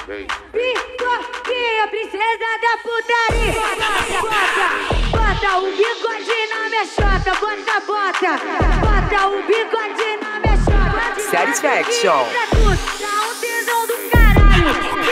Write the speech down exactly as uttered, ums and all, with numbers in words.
Pipoquinha, princesa da putaria. Bota, bota o bigode na minha chota. Bota, bota, bota o bigode na minha chota. Satisfaction. Dá um tesão do caralho.